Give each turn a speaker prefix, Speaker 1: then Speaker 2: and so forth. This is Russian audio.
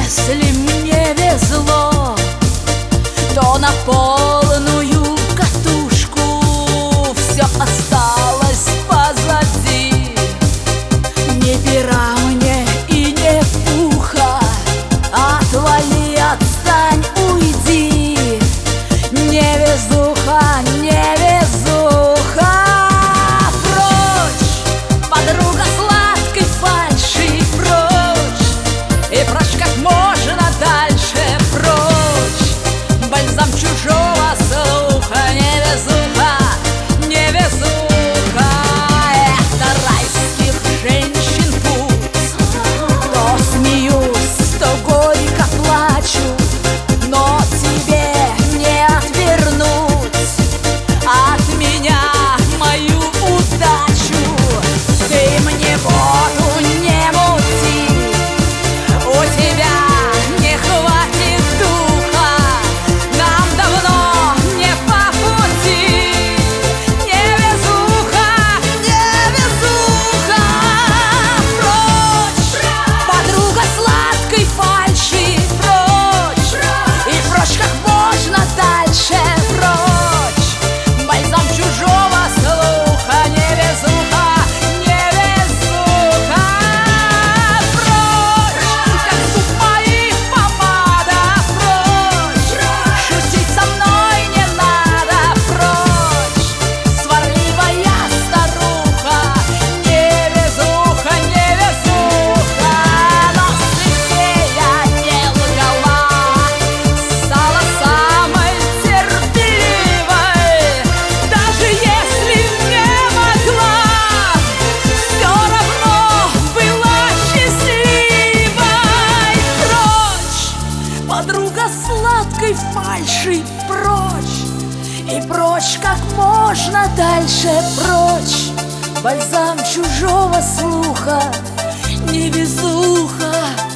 Speaker 1: Если мне везло, то на полную катушку все осталось позади. Не пера мне и не пуха, отвали, отстань, уйди. Невезуха, невезуха, прочь, подруга сладкой фальши, прочь, и прочь как можно дальше, прочь, бальзам чужого слуха. Невезуха, невезуха, это райских женщин путь. То смеюсь, то горько плачу, но тебе не отвернуть от меня мою удачу. Ты мне воду не мути, у тебя не хватит духа, нам давно не по пути. Невезуха, невезуха, прочь, подруга сладкой фальши, прочь, и прочь как можно дальше, прочь, бальзам чужого слуха. Невезуха, невезуха, прочь, как зуб моих помада, прочь, шутить со мной не надо, прочь, сварливая старуха. Невезуха, невезуха, но себе я не лгала, стала самой терпеливой. Даже если не могла, все равно была счастливой. Прочь, подруга сладкой фальши, прочь, и прочь как можно дальше, прочь, бальзам чужого слуха. Невезуха,